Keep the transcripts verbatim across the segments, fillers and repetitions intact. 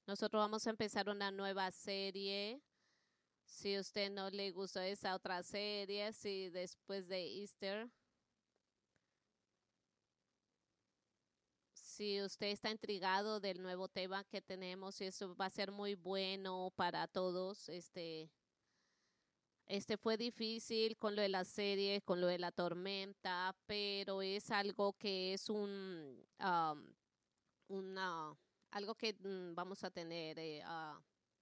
Nosotros vamos a empezar una nueva serie. Si a usted no le gustó esa otra serie, si después de Easter, si usted está intrigado del nuevo tema que tenemos, eso va a ser muy bueno para todos. Este, este fue difícil con lo de la serie, con lo de la tormenta, pero es algo que es un, um, una, algo que mm, vamos a tener. Eh, uh,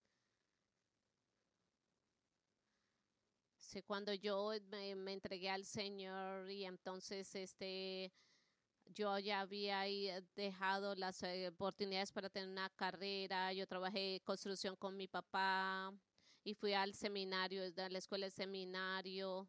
sí, cuando yo me, me entregué al Señor y entonces este yo ya había ahí, eh, dejado las eh, oportunidades para tener una carrera. Yo trabajé construcción con mi papá y fui al seminario, a la escuela de seminario.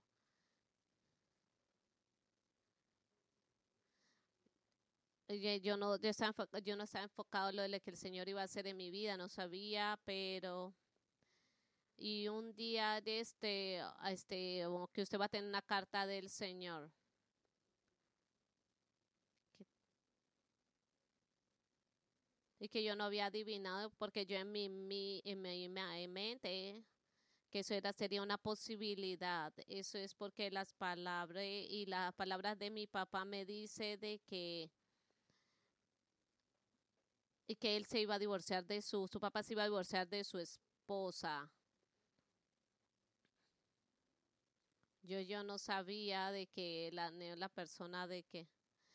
Y, eh, Yo no, yo, estaba enfo- yo no estaba enfocado en lo de que el Señor iba a hacer en mi vida, no sabía, pero y un día de este, a este, como que usted va a tener una carta del Señor. Que- y que yo no había adivinado porque yo en mi, mi, en mi, en mi mente que eso era, sería una posibilidad. Eso es porque las palabras y las palabras de mi papá me dice de que y que él se iba a divorciar de su, su papá se iba a divorciar de su esposa. Yo, yo no sabía de que la, la persona de que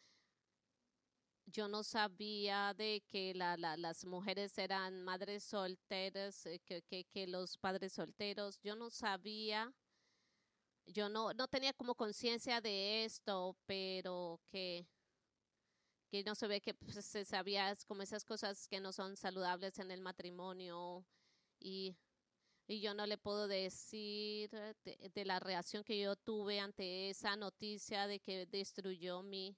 yo no sabía de que la, la, las mujeres eran madres solteras, eh, que, que, que los padres solteros. Yo no sabía, yo no, no tenía como conciencia de esto, pero que que no se ve que pues, se sabía como esas cosas que no son saludables en el matrimonio y, y yo no le puedo decir de, de la reacción que yo tuve ante esa noticia de que destruyó mi,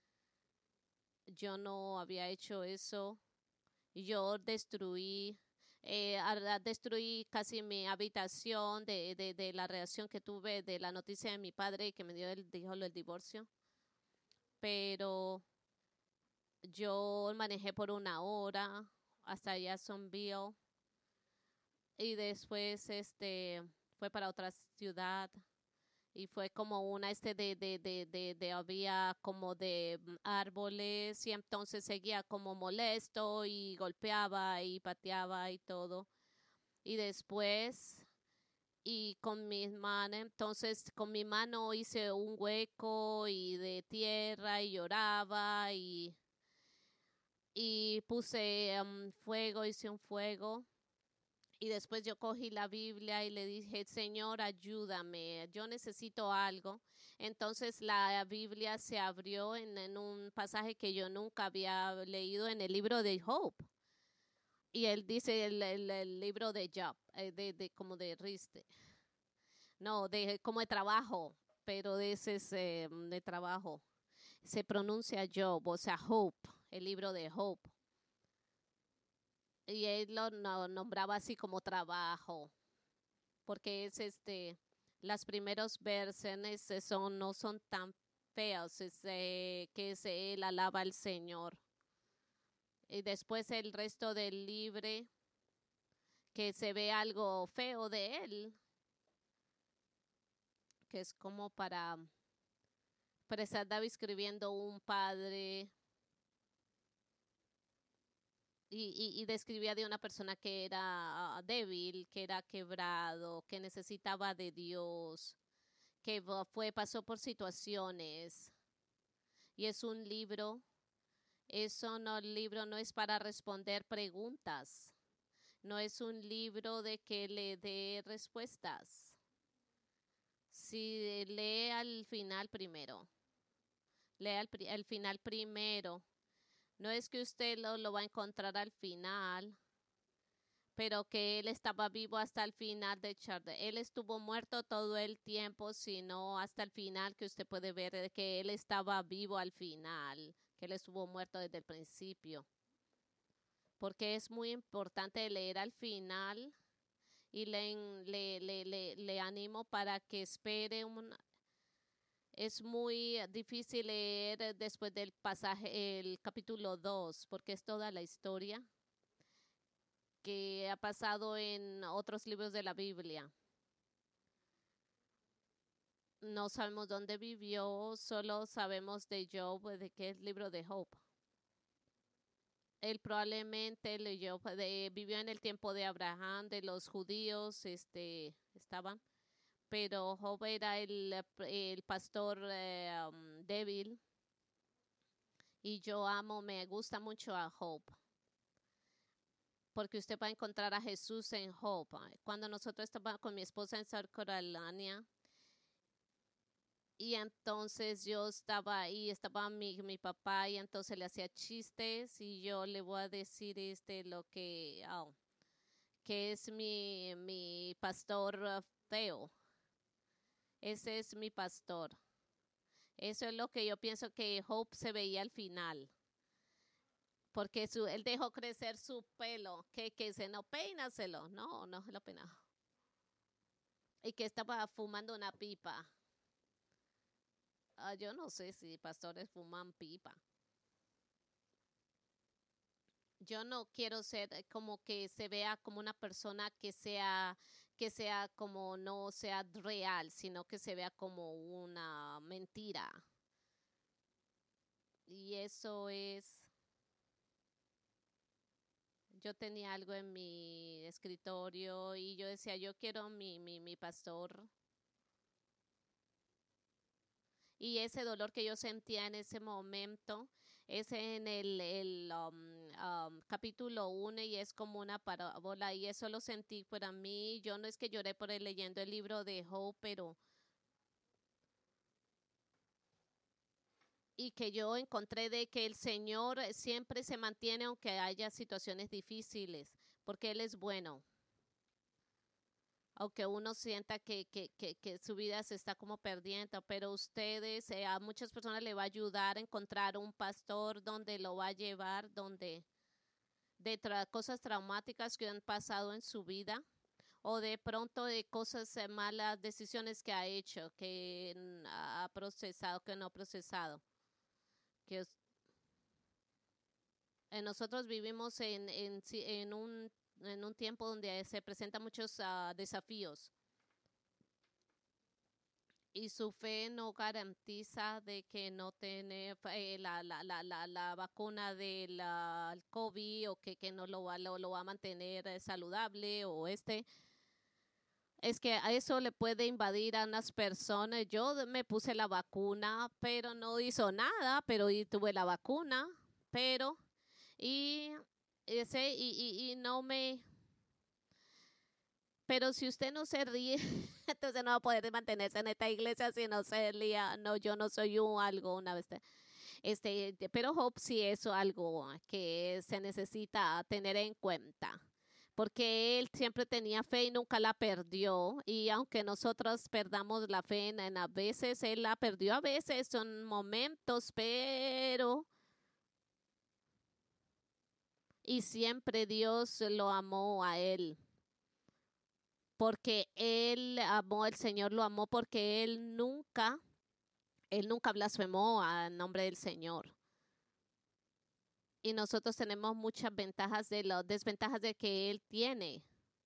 yo no había hecho eso, yo destruí, eh, a- a- destruí casi mi habitación de, de, de la reacción que tuve de la noticia de mi padre que me dio el, dijo el divorcio, pero yo manejé por una hora hasta Jacksonville y después este fue para otra ciudad y fue como una este de de de de, de había como de mm, árboles y entonces seguía como molesto y golpeaba y pateaba y todo y después y con mi mano entonces con mi mano hice un hueco y de tierra y lloraba y y puse um, fuego, hice un fuego. Y después yo cogí la Biblia y le dije, Señor, ayúdame, yo necesito algo. Entonces la Biblia se abrió en, en un pasaje que yo nunca había leído en el libro de Job. Y él dice el, el- el libro de Job, eh, de, de como de Riste. No, de como de trabajo, pero de ese es, eh, de trabajo. Se pronuncia Job, o sea, Hope, el libro de Job. Y él lo no- nombraba así como trabajo, porque es este, las primeros versiones eh, son, no son tan feos, es, eh, que es, él alaba al Señor. Y después el resto del libro, que se ve algo feo de él, que es como para, para estar David escribiendo un padre y, y, y describía de una persona que era ah, débil, que era quebrado, que necesitaba de Dios, que fue, pasó por situaciones y es un libro, eso no, el libro no es para responder preguntas, no es un libro de que le dé respuestas. Si lee al final primero, lee al, pri- al final primero, no es que usted lo, lo va a encontrar al final, pero que él estaba vivo hasta el final de Charde. Él estuvo muerto todo el tiempo, sino hasta el final que usted puede ver que él estaba vivo al final, que él estuvo muerto desde el principio. Porque es muy importante leer al final y le, le, le, le, le animo para que espere un... Es muy difícil leer después del pasaje, el capítulo dos porque es toda la historia que ha pasado en otros libros de la Biblia. No sabemos dónde vivió, solo sabemos de Job, de que es el libro de Job. Él probablemente leyó, de, vivió en el tiempo de Abraham, de los judíos, este, estaban, pero Job era el, el pastor eh, um, débil, y yo amo, me gusta mucho a Job, porque usted va a encontrar a Jesús en Job. Cuando nosotros estábamos con mi esposa en South Carolina, y entonces yo estaba ahí, estaba mi, mi papá, y entonces le hacía chistes, y yo le voy a decir este lo que, oh, que es mi, mi pastor uh, feo. Ese es mi pastor. Eso es lo que yo pienso que Job se veía al final. Porque su, él dejó crecer su pelo, que, que se no peinaselo, no, no se lo peinaba. Y que estaba fumando una pipa. Uh, yo no sé si pastores fuman pipa. Yo no quiero ser como que se vea como una persona que sea, que sea como no sea real, sino que se vea como una mentira. Y eso es, yo tenía algo en mi escritorio y yo decía, yo quiero mi, mi, mi pastor. Y ese dolor que yo sentía en ese momento es en el, el um, um, capítulo uno, y es como una parábola, y eso lo sentí para mí. Yo no es que lloré por él leyendo el libro de Job, pero y que yo encontré de que el Señor siempre se mantiene aunque haya situaciones difíciles, porque Él es bueno. Aunque uno sienta que, que, que, que su vida se está como perdiendo, pero ustedes, eh, a muchas personas le va a ayudar a encontrar un pastor donde lo va a llevar, donde de tra cosas traumáticas que han pasado en su vida, o de pronto de cosas, eh, malas decisiones que ha hecho, que ha procesado, que no ha procesado. Que eh, nosotros vivimos en, en, en, un, en un tiempo donde se presentan muchos uh, desafíos. Y su fe no garantiza de que no tiene eh, la, la, la, la, la vacuna del uh, COVID, o que, que no lo va, lo, lo va a mantener eh, saludable, o este. Es que a eso le puede invadir a unas personas. Yo me puse la vacuna, pero no hizo nada, pero y tuve la vacuna, pero y ese y, y, y no me. Pero si usted no se ríe, entonces no va a poder mantenerse en esta iglesia si no se ría. No, yo no soy un algo una vez. Este, pero Job sí es algo que se necesita tener en cuenta, porque él siempre tenía fe y nunca la perdió. Y aunque nosotros perdamos la fe en, en a veces, él la perdió a veces, son momentos, pero y siempre Dios lo amó a él. Porque él amó, el Señor lo amó, porque él nunca, él nunca blasfemó al nombre del Señor. Y nosotros tenemos muchas ventajas de las desventajas de que él tiene.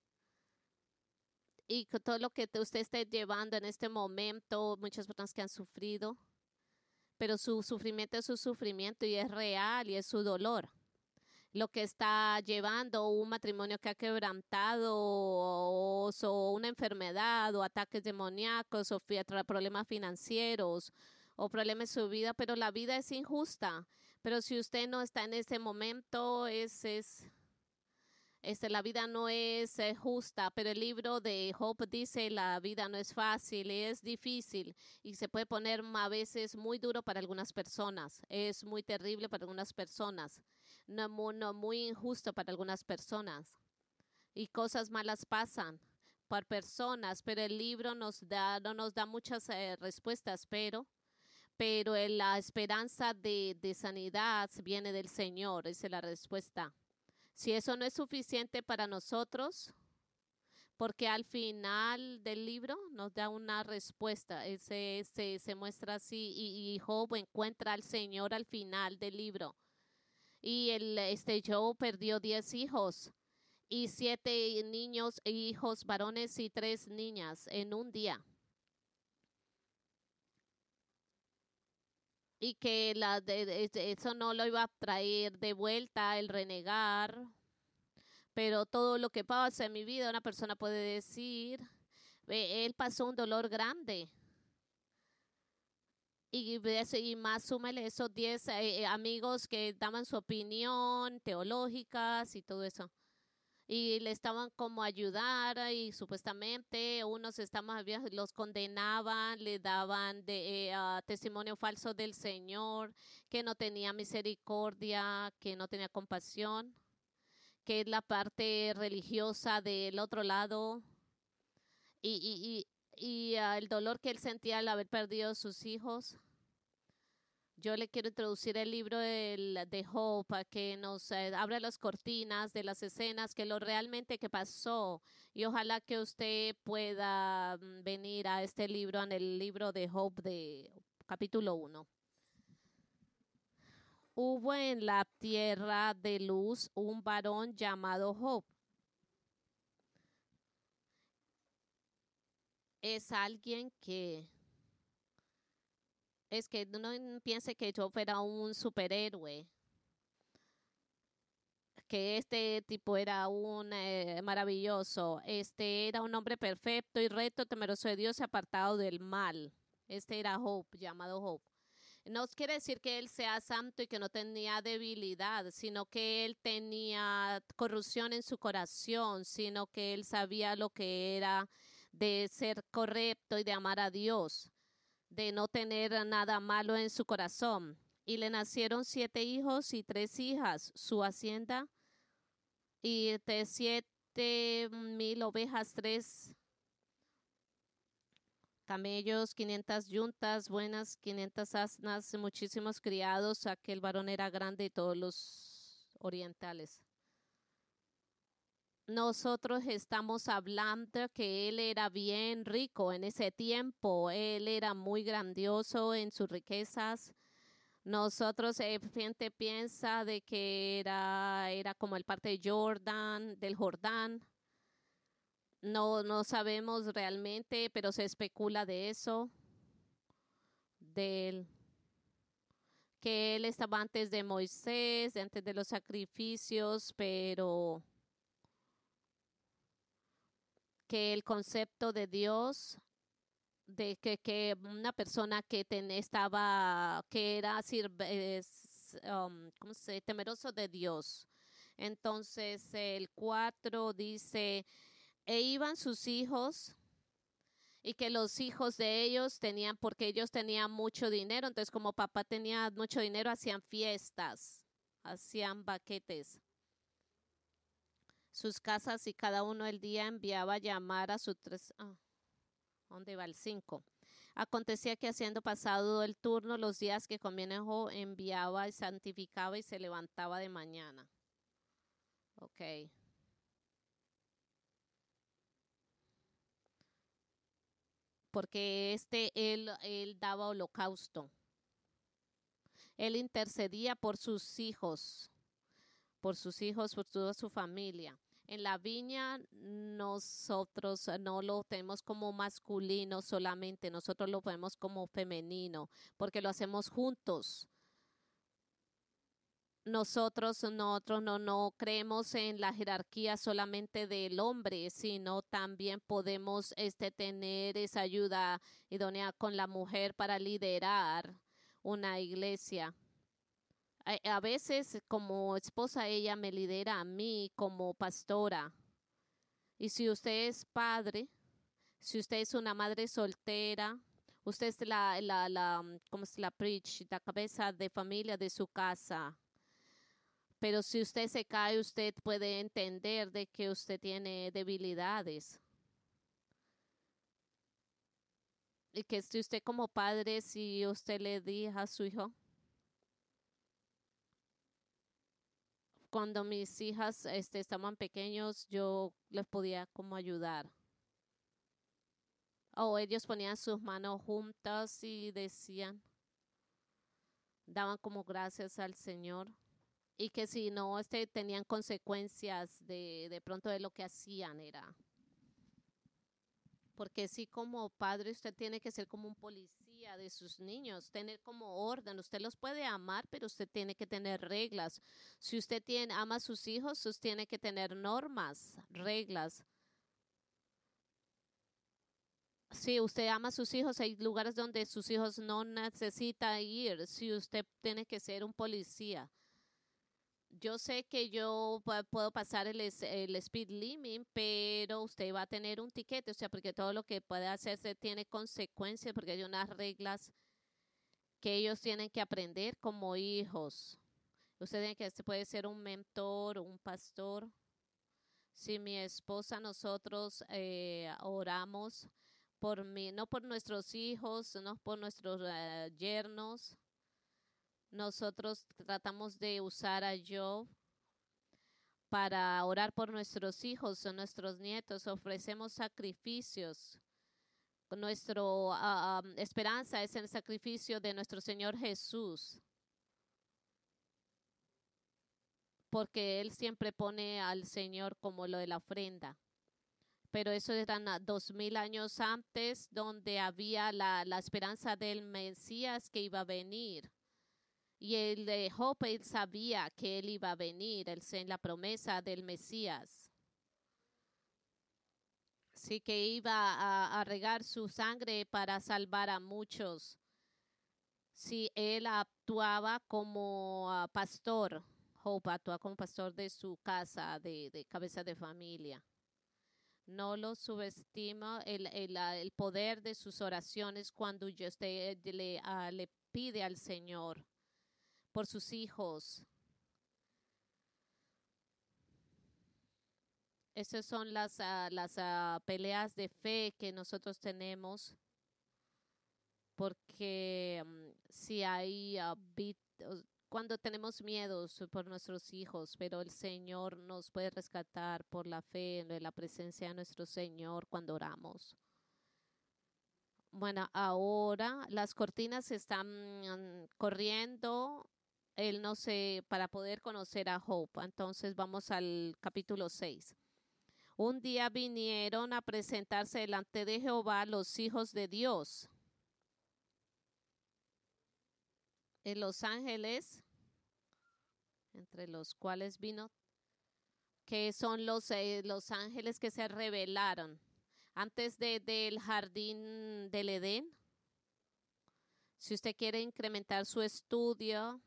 Y con todo lo que usted esté llevando en este momento, muchas personas que han sufrido, pero su sufrimiento es su sufrimiento y es real y es su dolor. Lo que está llevando un matrimonio que ha quebrantado, o, o una enfermedad, o ataques demoníacos, o problemas financieros, o problemas en su vida, pero la vida es injusta. Pero si usted no está en ese momento, es, es este, la vida no es eh, justa, pero el libro de Job dice la vida no es fácil, es difícil y se puede poner a veces muy duro para algunas personas, es muy terrible para algunas personas, no, no muy injusto para algunas personas, y cosas malas pasan por personas, pero el libro nos da, no nos da muchas eh, respuestas, pero pero la esperanza de, de sanidad viene del Señor, esa es la respuesta. Si eso no es suficiente para nosotros, porque al final del libro nos da una respuesta, ese, ese se muestra así, y, y Job encuentra al Señor al final del libro. Y el, este Job perdió diez hijos, y siete niños e hijos varones y tres niñas en un día. Y que la de, de- eso no lo iba a traer de vuelta el renegar, pero todo lo que pasa en mi vida, una persona puede decir, "Ve, él pasó un dolor grande". Y, ves- y más súmele esos diez eh, eh, amigos que daban su opinión teológicas y todo eso. Y le estaban como a ayudar y supuestamente unos estaban, había- los condenaban, le daban de, eh, ah, testimonio falso del Señor, que no tenía misericordia, que no tenía compasión, que es la parte religiosa del otro lado y, y, y, y ah, el dolor que él sentía al haber perdido sus hijos. Yo le quiero introducir el libro del- de Job para que nos eh, abra las cortinas de las escenas que lo realmente que pasó y ojalá que usted pueda mm, venir a este libro, en el libro de Job de capítulo uno. Hubo en la tierra de luz un varón llamado Job. Es alguien que es que no piense que Job era un superhéroe, que este tipo era un eh, maravilloso, este era un hombre perfecto y recto, temeroso de Dios y apartado del mal. Este era Job, llamado Job. No quiere decir que él sea santo y que no tenía debilidad, sino que él tenía corrupción en su corazón, sino que él sabía lo que era de ser correcto y de amar a Dios, de no tener nada malo en su corazón. Y le nacieron siete hijos y tres hijas. Su hacienda y de siete mil ovejas, tres camellos, quinientas yuntas buenas, quinientas asnas, muchísimos criados. Aquel varón era grande y todos los orientales. Nosotros estamos hablando que él era bien rico en ese tiempo, él era muy grandioso en sus riquezas. Nosotros, eh, gente piensa de que era, era como el parte de Jordan, del Jordán. No, no sabemos realmente, pero se especula de eso, del que él estaba antes de Moisés, antes de los sacrificios, pero que el concepto de Dios, de que, que una persona que ten, estaba, que era sirve, es, um, ¿cómo se dice? Temeroso de Dios. Entonces el cuatro dice, e iban sus hijos y que los hijos de ellos tenían, porque ellos tenían mucho dinero, entonces como papá tenía mucho dinero, hacían fiestas, hacían baquetes, sus casas y cada uno el día enviaba a llamar a sus tres, ah, ¿dónde va el cinco? Acontecía que haciendo pasado el turno, los días que conviene enviaba y santificaba y se levantaba de mañana. Ok. Porque este, él, él daba holocausto. Él intercedía por sus hijos, por sus hijos, por toda su familia. En la viña nosotros no lo tenemos como masculino solamente, nosotros lo vemos como femenino, porque lo hacemos juntos. Nosotros, nosotros no, no creemos en la jerarquía solamente del hombre, sino también podemos este, tener esa ayuda idónea con la mujer para liderar una iglesia. A, a veces como esposa ella me lidera a mí como pastora. Y si usted es padre, si usted es una madre soltera, usted es la, la, la, ¿cómo es la preach? La cabeza de familia de su casa. Pero si usted se cae, usted puede entender de que usted tiene debilidades. Y que si usted como padre, si usted le dijo a su hijo, cuando mis hijas este, estaban pequeños, yo les podía como ayudar. O ellos ponían sus manos juntas y decían, daban como gracias al Señor. y que si no este, tenían consecuencias de, de pronto de lo que hacían era. Porque sí, como padre usted tiene que ser como un policía de sus niños, tener como orden. Usted los puede amar, pero usted tiene que tener reglas. Si usted tiene, ama a sus hijos, usted tiene que tener normas, reglas. Si usted ama a sus hijos, hay lugares donde sus hijos no necesitan ir. Si usted tiene que ser un policía. Yo sé que yo pu- puedo pasar el, es- el speed limit, pero usted va a tener un tiquete, o sea, porque todo lo que puede hacerse tiene consecuencias, porque hay unas reglas que ellos tienen que aprender como hijos. Usted tiene que, este puede ser un mentor, un pastor. Si mi esposa, nosotros eh, oramos por mí, no por nuestros hijos, no por nuestros eh, yernos. Nosotros tratamos de usar a Job para orar por nuestros hijos o nuestros nietos. Ofrecemos sacrificios. Nuestra uh, um, esperanza es el sacrificio de nuestro Señor Jesús, porque Él siempre pone al Señor como lo de la ofrenda. Pero eso eran uh, dos mil años antes, donde había la, la esperanza del Mesías que iba a venir. Y el de Job, él sabía que él iba a venir, él, en la promesa del Mesías. Sí, que iba a, a regar su sangre para salvar a muchos. Sí, él actuaba como uh, pastor. Job actuaba como pastor de su casa, de, de cabeza de familia. No lo subestima el, el, uh, el poder de sus oraciones cuando usted le, uh, le pide al Señor por sus hijos. Esas son las, uh, las uh, peleas de fe que nosotros tenemos, porque um, si hay uh, bit, uh, cuando tenemos miedos por nuestros hijos, pero el Señor nos puede rescatar por la fe en la presencia de nuestro Señor cuando oramos. Bueno, ahora las cortinas están um, corriendo. Él no sé, para poder conocer a Job. Entonces vamos al capítulo seis. Un día vinieron a presentarse delante de Jehová los hijos de Dios. En los ángeles, entre los cuales vino, que son los, eh, los ángeles que se rebelaron antes de, del jardín del Edén. Si usted quiere incrementar su estudio,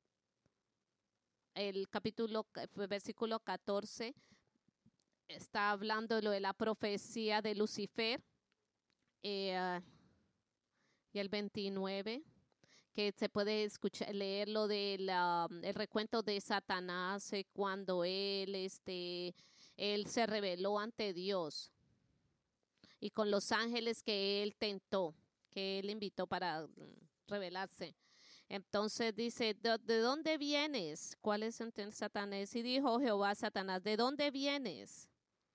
el capítulo, versículo catorce, está hablando de lo de la profecía de Lucifer, eh, y el veintinueve, que se puede escuchar, leer lo del um, el recuento de Satanás, eh, cuando él, este, él se rebeló ante Dios y con los ángeles que él tentó, que él invitó para mm, rebelarse. Entonces dice, ¿de, de dónde vienes? ¿Cuál es entonces Satanás? Y dijo Jehová a Satanás, ¿de dónde vienes?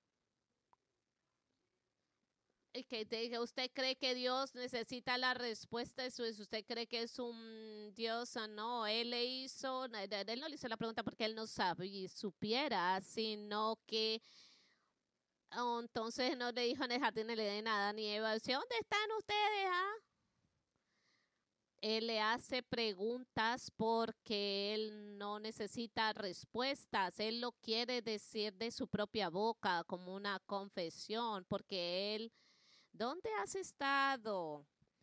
Y que te, usted cree que Dios necesita la respuesta, eso es, usted cree que es un Dios o no, él le hizo, él no le hizo la pregunta porque él no sabía, supiera, sino que oh, entonces no le dijo en el jardín de nada ni Eva, dice, ¿dónde están ustedes? Ah? Él le hace preguntas porque él no necesita respuestas, él lo quiere decir de su propia boca como una confesión, porque él, ¿dónde has estado?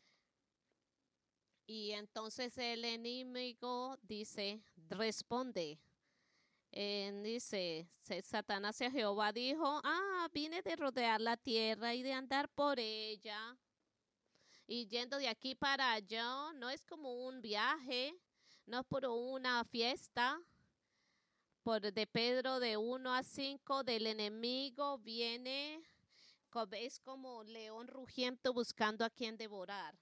Y entonces el enemigo dice, responde. Eh, dice, Satanás a Jehová dijo, ah, vine de rodear la tierra y de andar por ella. Y yendo de aquí para allá, no es como un viaje, no es por una fiesta. Por de Pedro de uno a cinco, del enemigo viene, es como león rugiento buscando a quien devorar.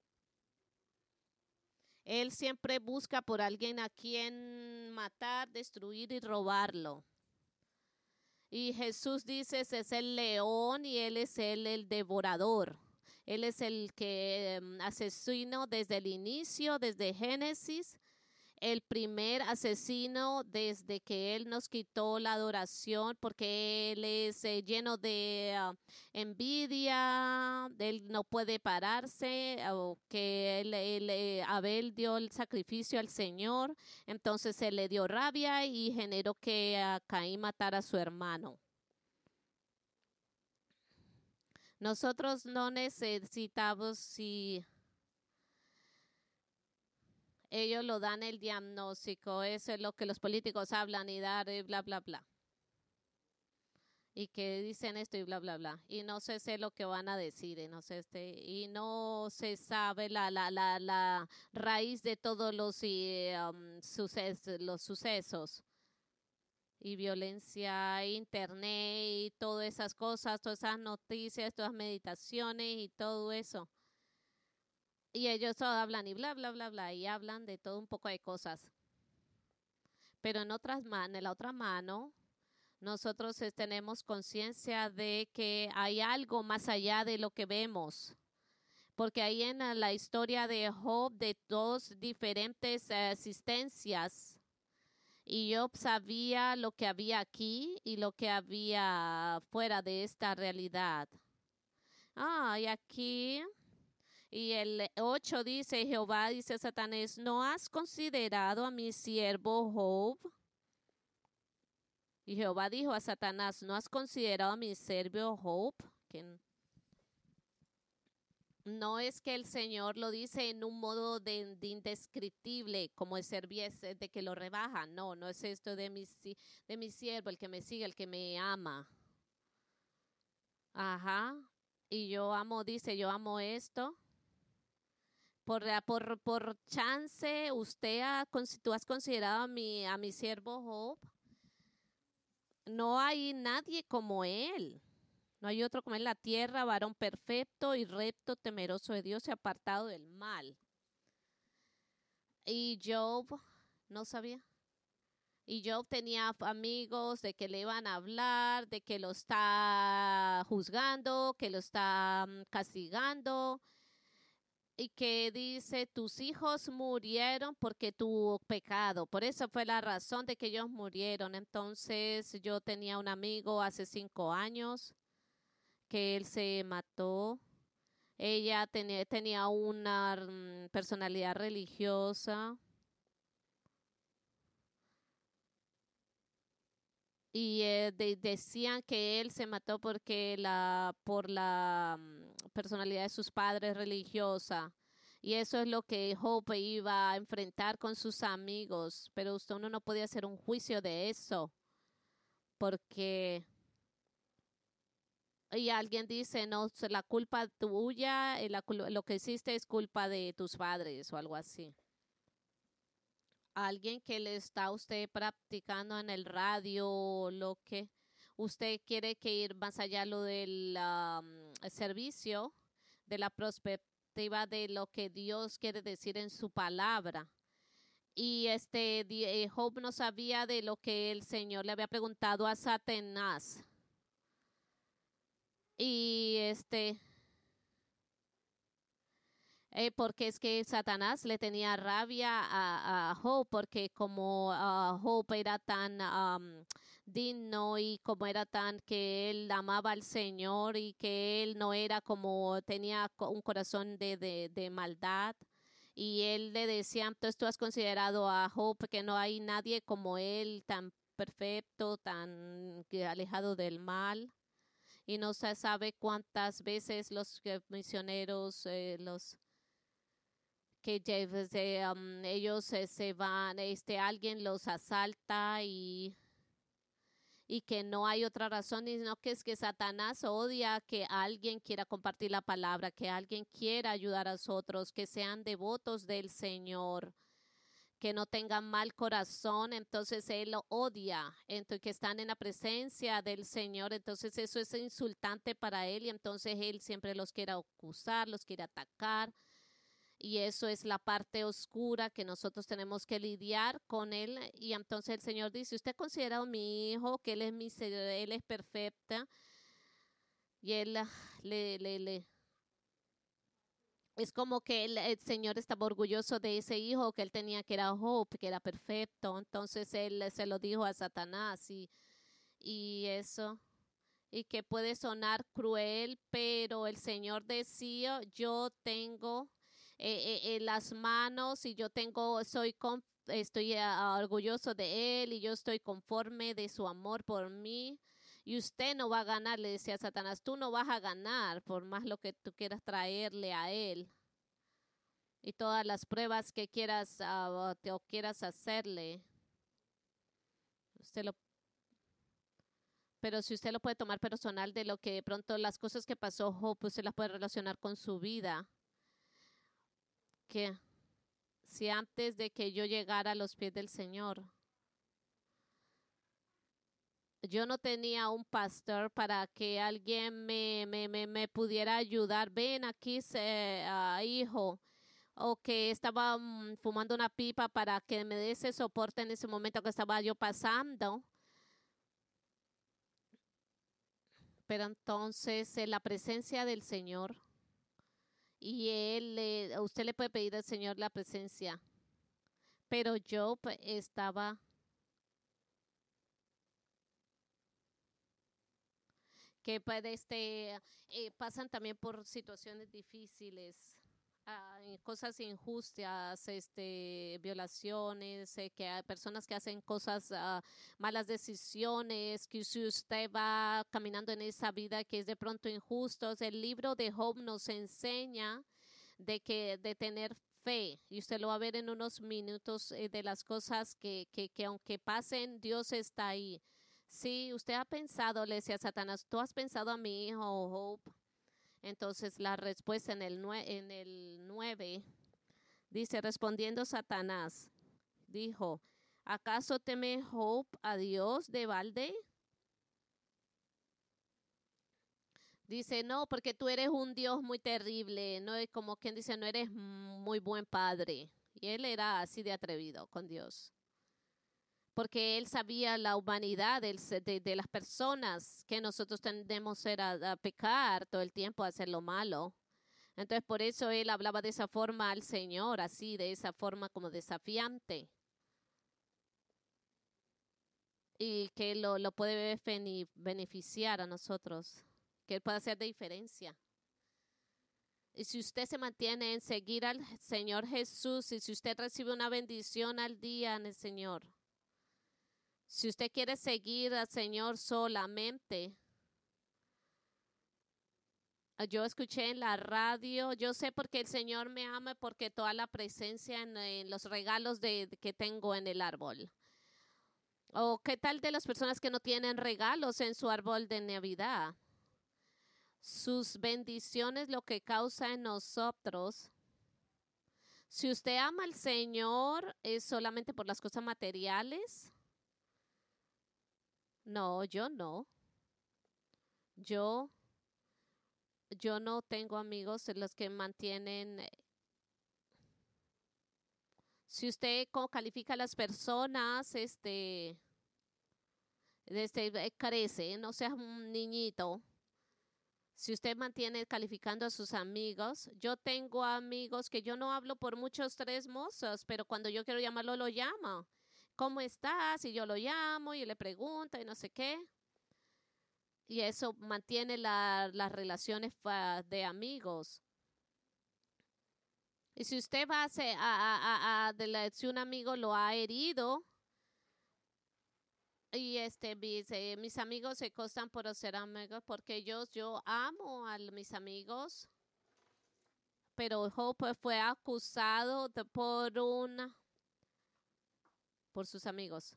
Él siempre busca por alguien a quien matar, destruir y robarlo. Y Jesús dice, ese es el león y él es el, el devorador. Él es el que um, asesino desde el inicio, desde Génesis. el primer asesino desde que Él nos quitó la adoración, porque Él es eh, lleno de uh, envidia, Él no puede pararse, o que él, él, eh, Abel dio el sacrificio al Señor, entonces Él le dio rabia y generó que uh, Caín matara a su hermano. Nosotros no necesitamos si... ellos lo dan el diagnóstico, eso es lo que los políticos hablan y dar y bla, bla, bla. Y que dicen esto y bla, bla, bla. Y no se sé lo que van a decir, y no, sé este, y no se sabe la, la, la, la raíz de todos los, y, um, suces, los sucesos. Y violencia, internet y todas esas cosas, todas esas noticias, todas las meditaciones y todo eso. Y ellos solo hablan y bla, bla, bla, bla, y hablan de todo un poco de cosas. Pero en otras manos, en la otra mano, nosotros es, tenemos conciencia de que hay algo más allá de lo que vemos. Porque ahí en la historia de Job, de dos diferentes uh, existencias, y Job sabía lo que había aquí y lo que había fuera de esta realidad. Ah, y aquí... Y el ocho dice, Jehová dice a Satanás, ¿no has considerado a mi siervo Job? Y Jehová dijo a Satanás, ¿no has considerado a mi siervo Job? Que no es que el Señor lo dice en un modo de, de indescriptible, como el servicio de que lo rebaja. No, no es esto de mi, de mi siervo, el que me sigue, el que me ama. Ajá. Y yo amo, dice, yo amo esto. Por, por, por chance, usted ha, tú has considerado a mi, a mi siervo Job. No hay nadie como él. No hay otro como él en la tierra, varón perfecto y recto, temeroso de Dios y apartado del mal. Y Job no sabía. Y Job tenía amigos de que le iban a hablar, de que lo está juzgando, que lo está um, castigando. Y que dice, tus hijos murieron porque tu pecado. Por eso fue la razón de que ellos murieron. Entonces yo tenía un amigo hace cinco años que él se mató. Ella tenía, tenía una um, personalidad religiosa. Y eh, de, decían que él se mató porque la, por la um, personalidad de sus padres religiosa. Y eso es lo que Job iba a enfrentar con sus amigos. Pero usted uno no podía hacer un juicio de eso. Porque... Y alguien dice, no, la culpa tuya, la, lo que hiciste es culpa de tus padres o algo así. Alguien que le está a usted practicando en el radio, lo que usted quiere que ir más allá lo del um, servicio, de la perspectiva de lo que Dios quiere decir en su palabra. Y este Job no sabía de lo que el Señor le había preguntado a Satanás. Y este... Eh, porque es que Satanás le tenía rabia a, a Job, porque como uh, Job era tan um, digno y como era tan que él amaba al Señor y que él no era como tenía un corazón de, de, de maldad. Y él le decía, entonces tú has considerado a Job que no hay nadie como él, tan perfecto, tan alejado del mal. Y no se sabe cuántas veces los misioneros, eh, los que de, um, ellos eh, se van, este, alguien los asalta y, y que no hay otra razón, sino que es que Satanás odia que alguien quiera compartir la palabra, que alguien quiera ayudar a otros, que sean devotos del Señor, que no tengan mal corazón, entonces él lo odia, entonces que están en la presencia del Señor, entonces eso es insultante para él y entonces él siempre los quiere acusar, los quiere atacar. Y eso es la parte oscura que nosotros tenemos que lidiar con él. Y entonces el Señor dice, usted ha considerado a mi hijo, que él es, mi, él es perfecta. Y él le, le, le, Es como que el, el Señor estaba orgulloso de ese hijo que él tenía, que era Job, que era perfecto. Entonces él eh, se lo dijo a Satanás y, y eso, y que puede sonar cruel, pero el Señor decía, yo tengo eh, eh, eh, las manos y yo tengo, soy con, estoy ah, orgulloso de él y yo estoy conforme de su amor por mí. Y usted no va a ganar, le decía Satanás, tú no vas a ganar por más lo que tú quieras traerle a él y todas las pruebas que quieras uh, te, o quieras hacerle. Usted lo, pero si usted lo puede tomar personal de lo que de pronto las cosas que pasó Job, pues se las puede relacionar con su vida. Que si antes de que yo llegara a los pies del Señor, yo no tenía un pastor para que alguien me, me, me, me pudiera ayudar. Ven aquí, se, uh, hijo. O que estaba um, fumando una pipa para que me dé ese soporte en ese momento que estaba yo pasando. Pero entonces en la presencia del Señor y él, eh, usted le puede pedir al Señor la presencia. Pero yo pues, estaba que puede este eh, pasan también por situaciones difíciles, ah, cosas injustas, este violaciones, eh, que hay personas que hacen cosas uh, malas decisiones, que si usted va caminando en esa vida que es de pronto injusto, el libro de Job nos enseña de que de tener fe, y usted lo va a ver en unos minutos, eh, de las cosas que, que, que aunque pasen, Dios está ahí. Sí, usted ha pensado, le decía Satanás, tú has pensado a mi hijo Job. Entonces la respuesta en el, nue en el nueve dice, respondiendo Satanás, dijo, ¿acaso teme Job a Dios de balde? Dice, no, porque tú eres un Dios muy terrible, no es como quien dice, no eres muy buen padre. Y él era así de atrevido con Dios. Porque él sabía la humanidad de, de, de las personas, que nosotros tendemos ser a, a pecar todo el tiempo, a hacer lo malo. Entonces por eso él hablaba de esa forma al Señor, así, de esa forma como desafiante. Y que lo, lo puede beneficiar a nosotros, que él puede hacer de diferencia. Y si usted se mantiene en seguir al Señor Jesús, y si usted recibe una bendición al día en el Señor, si usted quiere seguir al Señor solamente, yo escuché en la radio, yo sé porque el Señor me ama, porque toda la presencia en, en los regalos de, de, que tengo en el árbol. ¿O qué tal de las personas que no tienen regalos en su árbol de Navidad? Sus bendiciones lo que causa en nosotros. Si usted ama al Señor, ¿es solamente por las cosas materiales? No, yo no. Yo, yo no tengo amigos en los que mantienen. Si usted califica a las personas, este, este crece, no sea un niñito. Si usted mantiene calificando a sus amigos, yo tengo amigos que yo no hablo por muchos tres mozos, pero cuando yo quiero llamarlo, lo llamo. ¿Cómo estás? Y yo lo llamo y le pregunto y no sé qué. Y eso mantiene la, las relaciones de amigos. Y si usted va a, hacer, a, a, a, a de la, si un amigo lo ha herido, y este mis, eh, mis amigos se costan por ser amigos, porque ellos, yo amo a mis amigos, pero Job fue acusado de, por una por sus amigos.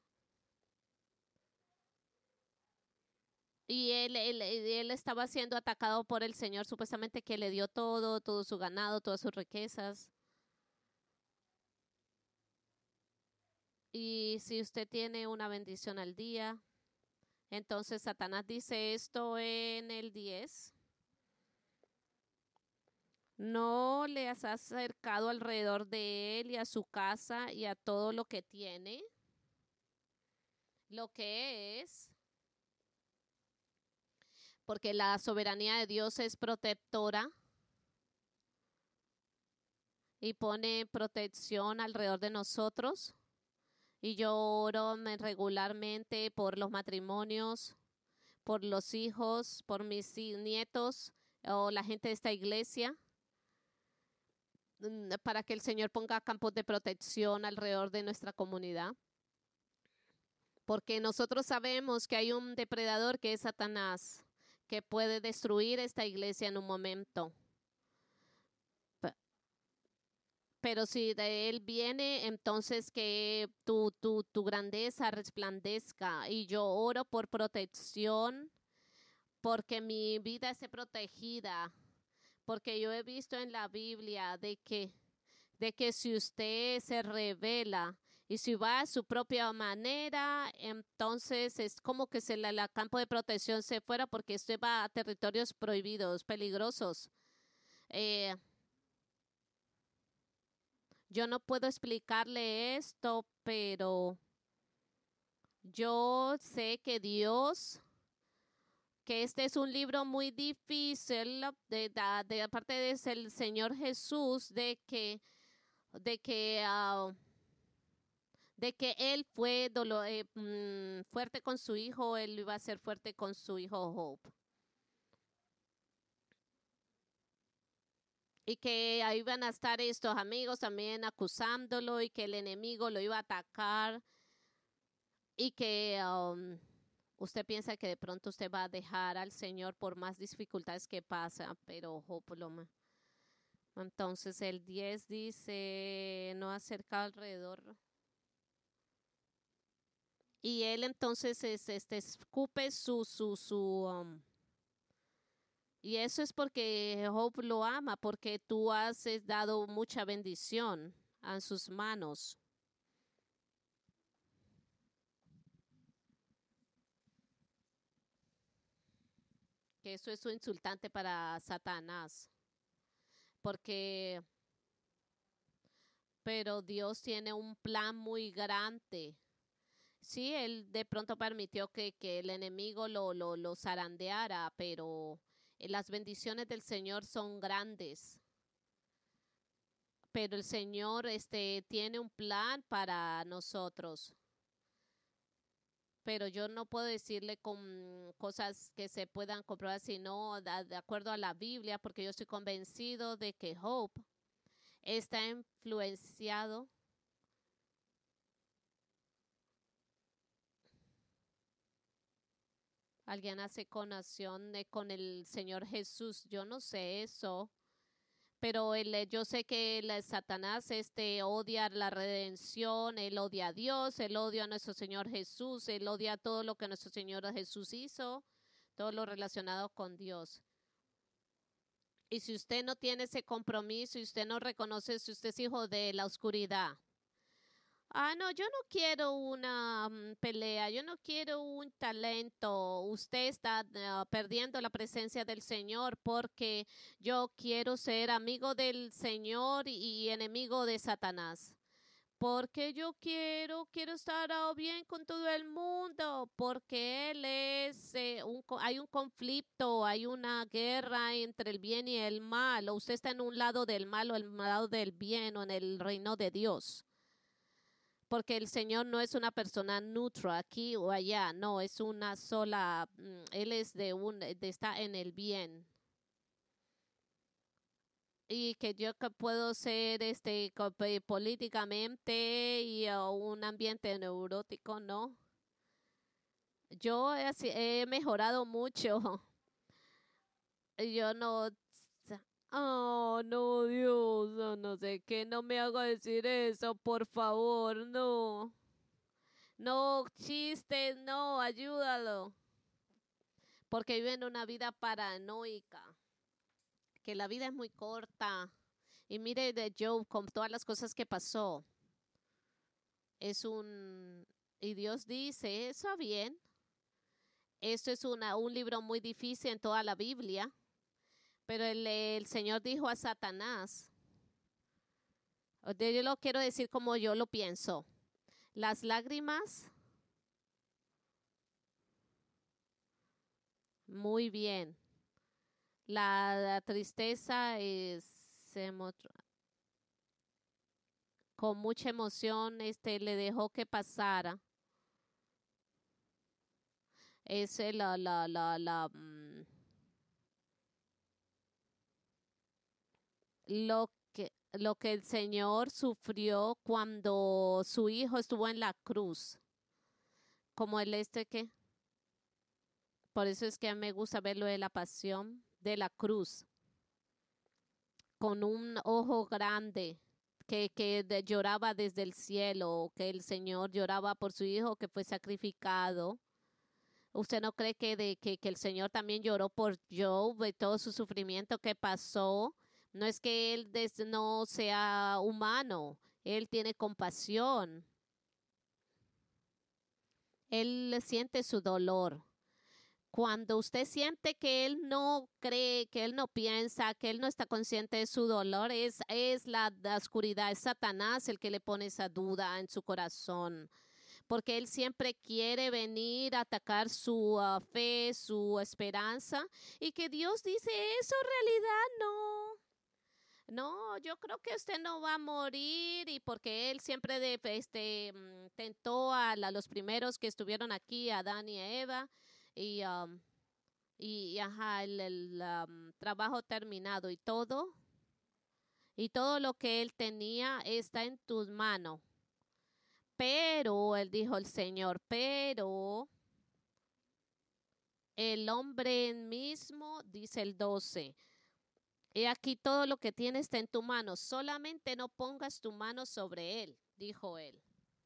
Y él, él, él estaba siendo atacado por el Señor, supuestamente que le dio todo, todo su ganado, todas sus riquezas. Y si usted tiene una bendición al día, entonces Satanás dice esto en el diez. No le has acercado alrededor de él y a su casa y a todo lo que tiene, lo que es, porque la soberanía de Dios es protectora. y pone protección alrededor de nosotros. Y yo oro regularmente por los matrimonios, por los hijos, por mis nietos o la gente de esta iglesia, para que el Señor ponga campos de protección alrededor de nuestra comunidad. Porque nosotros sabemos que hay un depredador que es Satanás, que puede destruir esta iglesia en un momento. Pero si de él viene, entonces que tu, tu, tu grandeza resplandezca. Y yo oro por protección, porque mi vida esté protegida. Porque yo he visto en la Biblia de que, de que si usted se revela y si va a su propia manera, entonces es como que se la, la campo de protección se fuera, porque usted va a territorios prohibidos, peligrosos. Eh, Yo no puedo explicarle esto, pero yo sé que Dios, que este es un libro muy difícil, de, de, de aparte de ser el Señor Jesús, de que, de que, uh, de que Él fue dolo, eh, mm, fuerte con su hijo, Él iba a ser fuerte con su hijo Hope. Y que ahí iban a estar estos amigos también acusándolo y que el enemigo lo iba a atacar y que um, usted piensa que de pronto usted va a dejar al Señor por más dificultades que pasa, pero Hope lo ma- entonces el diez dice no acerca alrededor. Y él entonces es, este, escupe su, su, su, um, y eso es porque Hope lo ama, porque tú has dado mucha bendición a sus manos. Que eso es un insultante para Satanás. Porque, pero Dios tiene un plan muy grande. Sí, él de pronto permitió que, que el enemigo lo, lo, lo zarandeara, pero las bendiciones del Señor son grandes. Pero el Señor este, tiene un plan para nosotros. Pero yo no puedo decirle con cosas que se puedan comprobar, sino de, de acuerdo a la Biblia, porque yo estoy convencido de que Hope está influenciado alguien hace conexión con el Señor Jesús. Yo no sé eso, pero él, yo sé que el Satanás este odia la redención, él odia a Dios, él odia a nuestro Señor Jesús, él odia todo lo que nuestro Señor Jesús hizo, todo lo relacionado con Dios. Y si usted no tiene ese compromiso y usted no reconoce si usted es hijo de la oscuridad, ah, no, yo no quiero una um, pelea, yo no quiero un talento. Usted está uh, perdiendo la presencia del Señor, porque yo quiero ser amigo del Señor y, y enemigo de Satanás. Porque yo quiero, quiero estar uh, bien con todo el mundo, porque él es, eh, un, hay un conflicto, hay una guerra entre el bien y el mal. O usted está en un lado del mal o en el lado del bien o en el reino de Dios. Porque el Señor no es una persona neutra aquí o allá, no, es una sola, Él es de un, de está en el bien. Y que yo que puedo ser este políticamente y uh, un ambiente neurótico, ¿no? Yo he, he mejorado mucho. Yo no, oh, no, Dios, no, no sé qué, no me haga decir eso, por favor, no. No chistes, no, ayúdalo. Porque viven una vida paranoica. Que la vida es muy corta. Y mire de Job con todas las cosas que pasó. Es un... Y Dios dice, está bien. Esto es una, un libro muy difícil en toda la Biblia. Pero el, el Señor dijo a Satanás, yo lo quiero decir como yo lo pienso. Las lágrimas, muy bien. La, la tristeza es con mucha emoción este, le dejó que pasara. Es la, la, la, la, mm, lo que, lo que el Señor sufrió cuando su hijo estuvo en la cruz, como el este que, por eso es que a mí me gusta ver lo de la pasión de la cruz, con un ojo grande. Que, que de- lloraba desde el cielo, que el Señor lloraba por su hijo que fue sacrificado. ¿Usted no cree que, de, que, que el Señor también lloró por Job y todo su sufrimiento que pasó? No es que él des- no sea humano, él tiene compasión, él siente su dolor. Cuando usted siente que él no cree, que él no piensa, que él no está consciente de su dolor, es, es la, la oscuridad, es Satanás el que le pone esa duda en su corazón, porque él siempre quiere venir a atacar su uh, fe, su esperanza, y que Dios dice, eso en realidad no. No, yo creo que usted no va a morir y porque él siempre de, este, mm, tentó a, la- los primeros que estuvieron aquí, a Adán y a Eva, y, um, y, y, ajá, el, el, um, trabajo terminado y todo, y todo lo que él tenía está en tus manos. Pero, él dijo el Señor, pero el hombre mismo, dice el doce, he aquí todo lo que tienes está en tu mano, solamente no pongas tu mano sobre él, dijo él.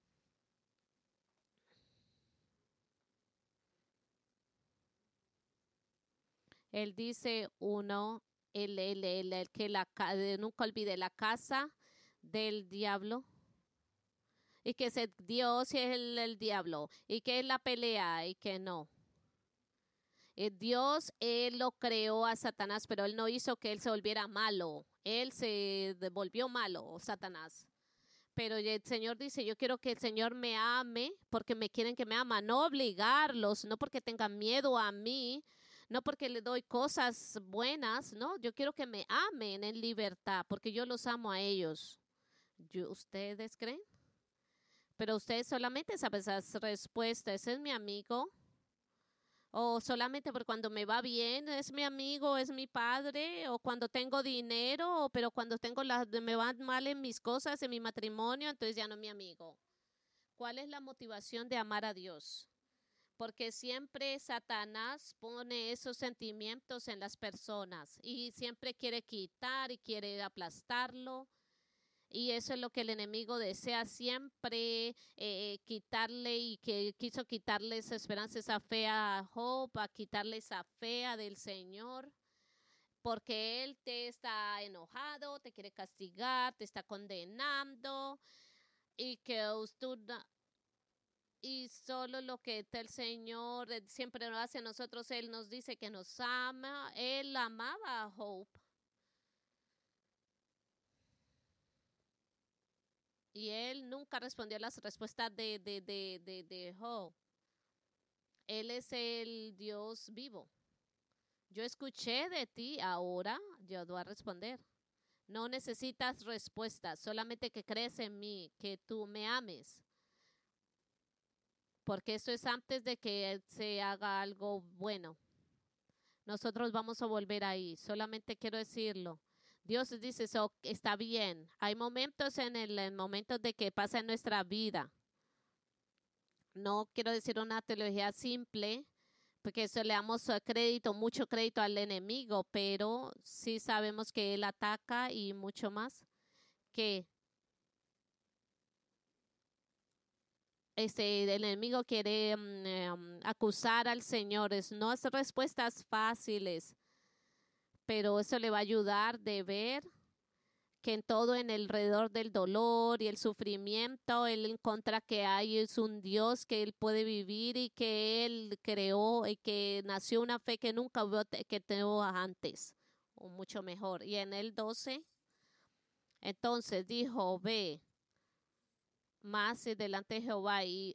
Él dice uno, el, el, el, el que la, ca- de- nunca olvide la casa del diablo y que ese Dios es el, el diablo y que es la pelea y que no. Eh, Dios, él lo creó a Satanás, pero él no hizo que él se volviera malo. Él se de- volvió malo, Satanás. Pero el Señor dice, yo quiero que el Señor me ame porque me quieren que me ama, no obligarlos, no porque tengan miedo a mí, no porque le doy cosas buenas, no, yo quiero que me amen en libertad porque yo los amo a ellos. Yo- ¿Ustedes creen? Pero ustedes solamente saben esas respuestas, ese es mi amigo. O solamente por cuando me va bien, es mi amigo, es mi padre, o cuando tengo dinero, o- pero cuando tengo las, me van mal en mis cosas, en mi matrimonio, entonces ya no es mi amigo. ¿Cuál es la motivación de amar a Dios? Porque siempre Satanás pone esos sentimientos en las personas y siempre quiere quitar y quiere aplastarlo. Y eso es lo que el enemigo desea siempre, eh, quitarle y que quiso quitarle esa esperanza, esa fe a Job, a quitarle esa fe a del Señor, porque él te está enojado, te quiere castigar, te está condenando y que usted no- y solo lo que el Señor eh, siempre lo hace a nosotros, Él nos dice que nos ama, Él amaba a Job y Él nunca respondió a las respuestas de, de, de, de, de Job. Él es el Dios vivo. Yo escuché de ti, ahora yo voy a responder. No necesitas respuestas, solamente que crees en mí, que tú me ames. Porque eso es antes de que se haga algo bueno. Nosotros vamos a volver ahí, solamente quiero decirlo. Dios dice, eso está bien. Hay momentos en el en momentos de que pasa en nuestra vida. No quiero decir una teología simple, porque eso le damos eh, crédito, mucho crédito al enemigo, pero sí sabemos que él ataca y mucho más que este, el enemigo quiere mm, eh, mm, acusar al Señor. Es, no es respuestas fáciles, pero eso le va a ayudar de ver que en todo en el alrededor del dolor y el sufrimiento, él encuentra que hay es un Dios que él puede vivir y que él creó y que nació una fe que nunca hubo te- que tuvo antes, o mucho mejor. Y en el doce, entonces dijo, ve más delante de Jehová y,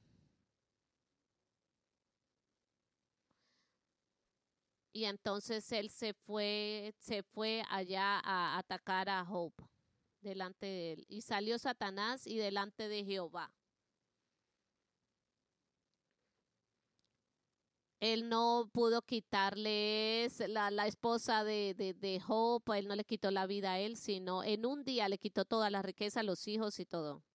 y entonces él se fue, se fue allá a atacar a Job. delante de él. Y salió Satanás y delante de Jehová. Él no pudo quitarles la, la esposa de, de, de Job, él no le quitó la vida a él, sino en un día le quitó toda la riqueza, los hijos y todo.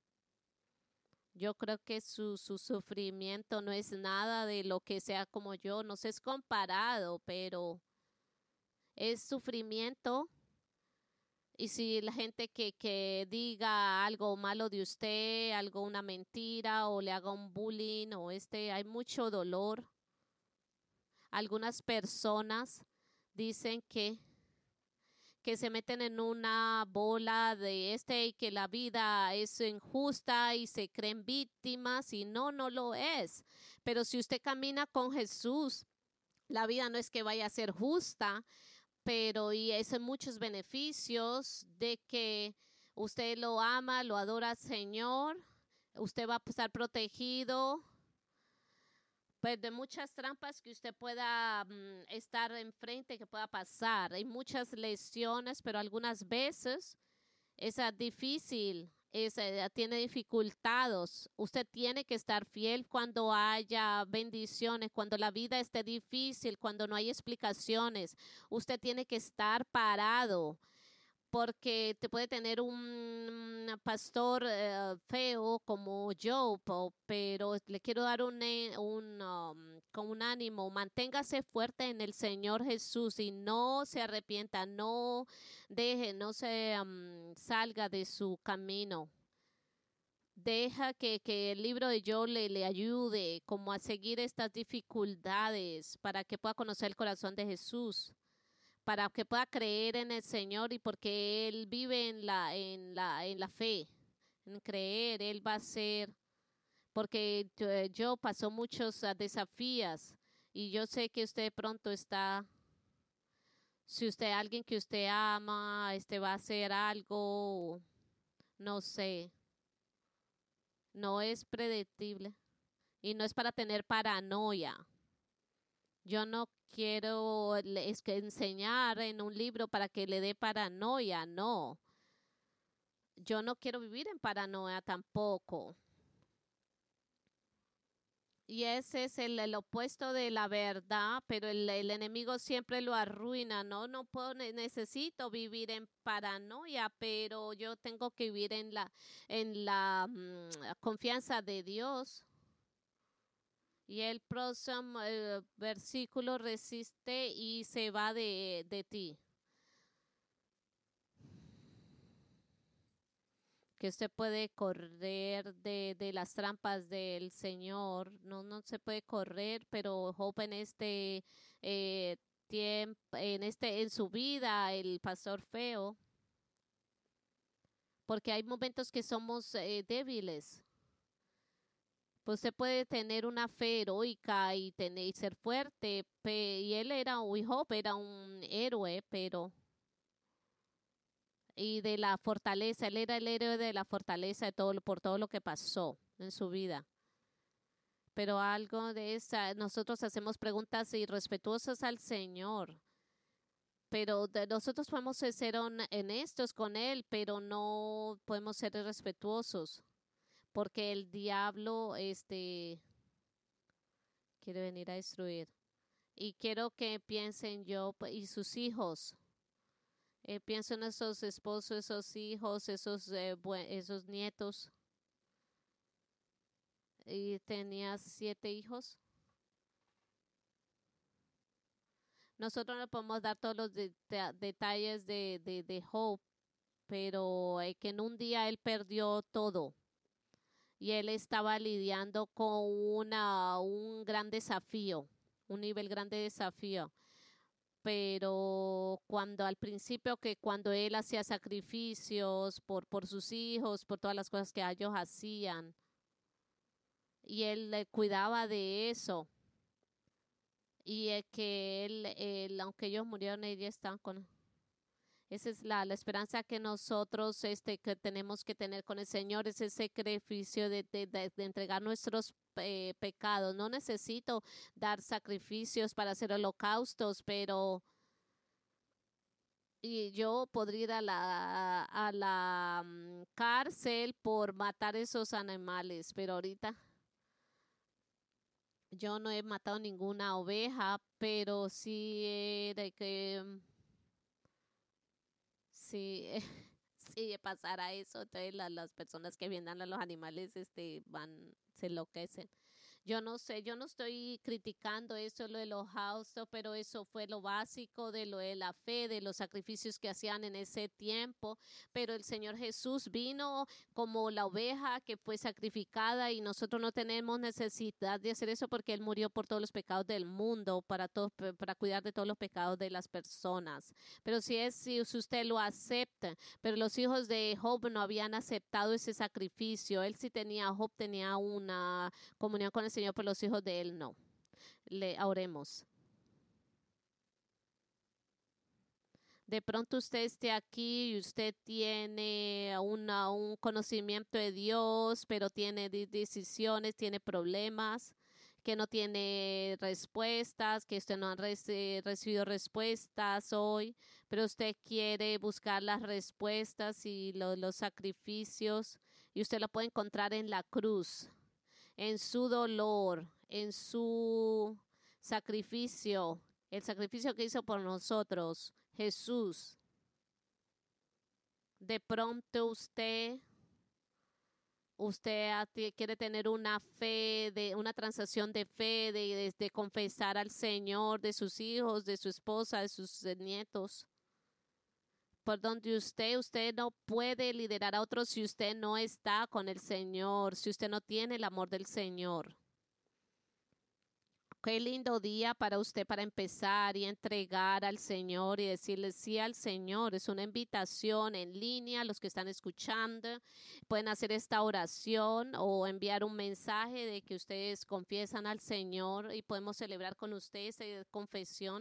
Yo creo que su, su sufrimiento no es nada de lo que sea como yo, no se es comparado, pero es sufrimiento. Y si la gente que, que diga algo malo de usted, algo, una mentira, o le haga un bullying, o este, hay mucho dolor. Algunas personas dicen que, que se meten en una bola de este y que la vida es injusta y se creen víctimas y no, no lo es. Pero si usted camina con Jesús, la vida no es que vaya a ser justa, pero y es muchos beneficios de que usted lo ama, lo adora al Señor, usted va a estar protegido pues de muchas trampas que usted pueda um, estar enfrente, que pueda pasar. Hay muchas lesiones, pero algunas veces es uh, difícil, es, uh, tiene dificultados. Usted tiene que estar fiel cuando haya bendiciones, cuando la vida esté difícil, cuando no hay explicaciones. Usted tiene que estar parado. Porque te puede tener un pastor uh, feo como Job, pero le quiero dar un, un, um, con un ánimo. Manténgase fuerte en el Señor Jesús y no se arrepienta, no deje, no se um, salga de su camino. Deja que, que el libro de Job le, le ayude como a seguir estas dificultades para que pueda conocer el corazón de Jesús, para que pueda creer en el Señor y porque Él vive en la, en la, en la fe, en creer, Él va a ser, porque yo, yo pasó muchos uh, desafíos y yo sé que usted pronto está, si usted alguien que usted ama, este va a hacer algo, no sé, no es predictible y no es para tener paranoia. Yo no quiero es que enseñar en un libro para que le dé paranoia, no. Yo no quiero vivir en paranoia tampoco. Y ese es el, el opuesto de la verdad, pero el, el enemigo siempre lo arruina, ¿no? No puedo, necesito vivir en paranoia, pero yo tengo que vivir en la, en la um, confianza de Dios. Y el próximo eh, versículo resiste y se va de, de ti. Que usted puede correr de, de las trampas del Señor. No, no se puede correr, pero Job en este eh, tiempo, en este, en su vida, el pastor feo, porque hay momentos que somos eh, débiles. Pues usted puede tener una fe heroica y, tener, y ser fuerte, pe, y él era, un Job era un héroe, pero y de la fortaleza, él era el héroe de la fortaleza de todo, por todo lo que pasó en su vida. Pero algo de esa, nosotros hacemos preguntas irrespetuosas al Señor, pero de, nosotros podemos ser honestos con Él, pero no podemos ser irrespetuosos, porque el diablo este, quiere venir a destruir. Y quiero que piensen yo y sus hijos. Eh, pienso en esos esposos, esos hijos, esos, eh, esos nietos. Y tenía siete hijos. Nosotros no podemos dar todos los de, de, detalles de, de, de Job, pero eh, que en un día él perdió todo. Y él estaba lidiando con una, un gran desafío, un nivel grande de desafío. Pero cuando al principio que cuando él hacía sacrificios por, por sus hijos, por todas las cosas que ellos hacían, y él le cuidaba de eso, y eh, que él, él, aunque ellos murieron, ellos estaban con... Esa es la, la esperanza que nosotros este, que tenemos que tener con el Señor, ese sacrificio de, de, de, de entregar nuestros eh, pecados. No necesito dar sacrificios para hacer holocaustos, pero y yo podría ir a la, a la mm, cárcel por matar esos animales, pero ahorita yo no he matado ninguna oveja, pero sí eh, de que mm, sí, si pasara eso, entonces la- las personas que vendan a los animales este, van, se enloquecen. Yo no sé, yo no estoy criticando eso, lo del holocausto, pero eso fue lo básico de lo de la fe, de los sacrificios que hacían en ese tiempo. Pero el Señor Jesús vino como la oveja que fue sacrificada y nosotros no tenemos necesidad de hacer eso porque Él murió por todos los pecados del mundo, para, todos, para cuidar de todos los pecados de las personas. Pero si es, si usted lo acepta, pero los hijos de Job no habían aceptado ese sacrificio. Él sí tenía, Job tenía una comunión con el Señor, pero los hijos de él no. Le oremos. De pronto usted esté aquí y usted tiene una, un conocimiento de Dios, pero tiene decisiones, tiene problemas, que no tiene respuestas, que usted no ha reci recibido respuestas hoy, pero usted quiere buscar las respuestas y lo, los sacrificios, y usted lo puede encontrar en la cruz, en su dolor, en su sacrificio, el sacrificio que hizo por nosotros, Jesús. De pronto usted, usted quiere tener una fe, de una transacción de fe, de, de, de confesar al Señor, de sus hijos, de su esposa, de sus nietos. Por donde usted, usted no puede liderar a otros si usted no está con el Señor, si usted no tiene el amor del Señor. Qué lindo día para usted para empezar y entregar al Señor y decirle sí al Señor. Es una invitación en línea. Los que están escuchando pueden hacer esta oración o enviar un mensaje de que ustedes confiesan al Señor y podemos celebrar con ustedes esta confesión.